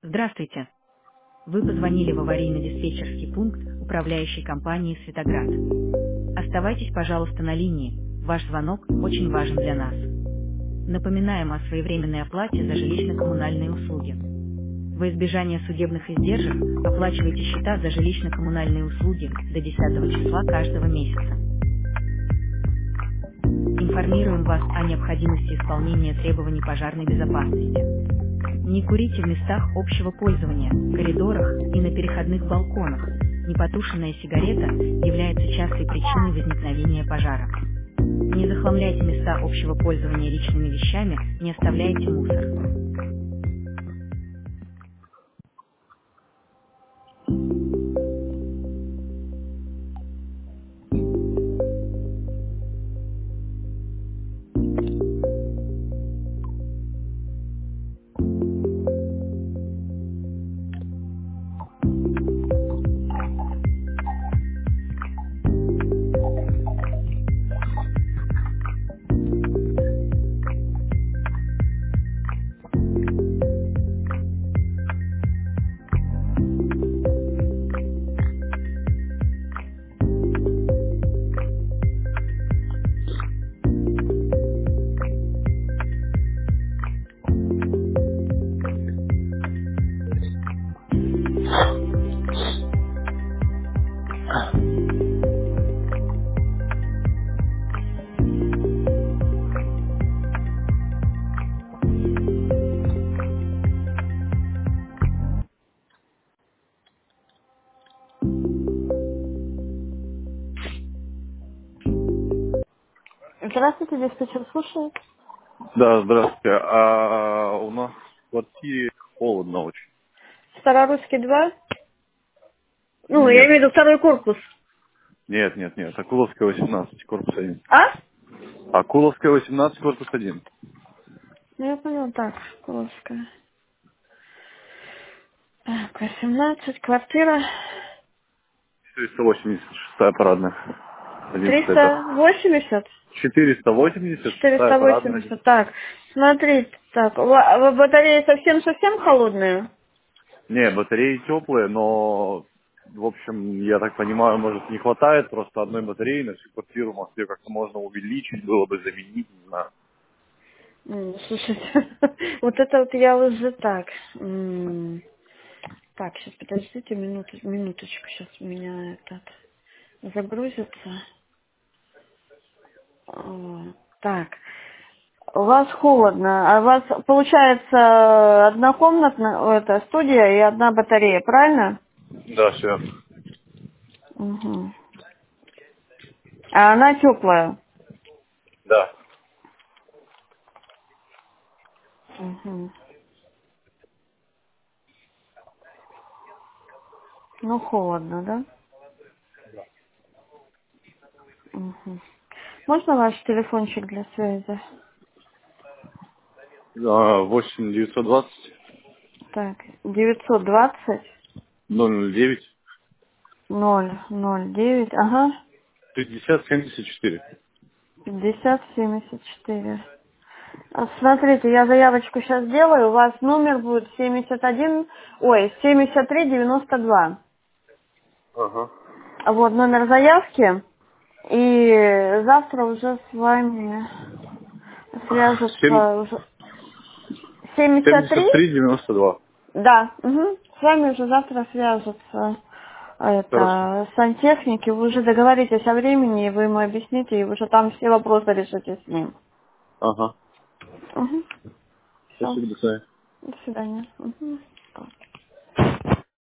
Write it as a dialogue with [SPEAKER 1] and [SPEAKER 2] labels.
[SPEAKER 1] Здравствуйте. Вы позвонили в аварийно-диспетчерский пункт управляющей компании «Светоград». Оставайтесь, пожалуйста, на линии. Ваш звонок очень важен для нас. Напоминаем о своевременной оплате за жилищно-коммунальные услуги. Во избежание судебных издержек оплачивайте счета за жилищно-коммунальные услуги до 10 числа каждого месяца. Информируем вас о необходимости исполнения требований пожарной безопасности. Не курите в местах общего пользования, коридорах и на переходных балконах. Непотушенная сигарета является частой причиной возникновения пожара. Не захламляйте места общего пользования личными вещами, не оставляйте мусор. Здравствуйте, диспетчер слушает.
[SPEAKER 2] Да, здравствуйте. А у нас в квартире холодно очень.
[SPEAKER 1] Старорусский 2. Ну, я
[SPEAKER 2] Нет,
[SPEAKER 1] имею в виду второй корпус.
[SPEAKER 2] нет. Акуловская 18, корпус 1.
[SPEAKER 1] А?
[SPEAKER 2] Акуловская 18, корпус 1.
[SPEAKER 1] Ну, я понял, так, Шкловская. Так, 18, квартира.
[SPEAKER 2] 486 парадная. 11 этаж.
[SPEAKER 1] 380.
[SPEAKER 2] 486 парадная.
[SPEAKER 1] 480. Так, смотрите, так, батареи совсем-совсем холодные?
[SPEAKER 2] Не, батареи теплые, но, в общем, я так понимаю, может, не хватает просто одной батареи на всю квартиру. Может, ее как-то можно увеличить, было бы заменить, не знаю.
[SPEAKER 1] Слушайте, вот это вот я уже так. Так, сейчас подождите минуточку, сейчас у меня этот загрузится. Так, у вас холодно, а у вас получается однокомнатная это студия и одна батарея, правильно?
[SPEAKER 2] Да, все.
[SPEAKER 1] Угу. А она теплая.
[SPEAKER 2] Да.
[SPEAKER 1] Угу. Ну, холодно, да? Угу. Можно ваш телефончик для связи?
[SPEAKER 2] 8 920
[SPEAKER 1] Так, 920
[SPEAKER 2] 009
[SPEAKER 1] 009, ага,
[SPEAKER 2] 50 74.
[SPEAKER 1] 5074. Смотрите, я заявочку сейчас делаю, у вас номер будет 7392.
[SPEAKER 2] Ага.
[SPEAKER 1] Вот номер заявки, и завтра уже с вами свяжутся уже 73.
[SPEAKER 2] 73-92.
[SPEAKER 1] Да, угу. С вами уже завтра свяжутся
[SPEAKER 2] Хорошо.
[SPEAKER 1] это сантехники, вы уже договоритесь о времени, и вы ему объясните, и уже там все вопросы решите с ним.
[SPEAKER 2] Ага.
[SPEAKER 1] Угу. Все.
[SPEAKER 2] Спасибо, до свидания.
[SPEAKER 1] До свидания. Угу.